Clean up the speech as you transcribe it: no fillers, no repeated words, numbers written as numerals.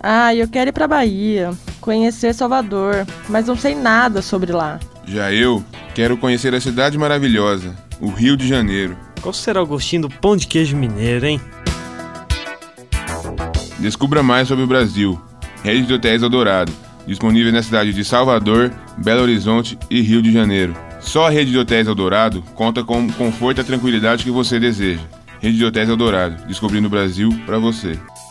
Ah, eu quero ir pra Bahia, conhecer Salvador, mas não sei nada sobre lá. Já eu quero conhecer a cidade maravilhosa, o Rio de Janeiro. Qual será o gostinho do pão de queijo mineiro, hein? Descubra mais sobre o Brasil. Rede de Hotéis Eldorado, disponível na cidade de Salvador, Belo Horizonte e Rio de Janeiro. Só a Rede de Hotéis Eldorado conta com o conforto e a tranquilidade que você deseja. Rede de Hotéis Eldorado, descobrindo o Brasil para você.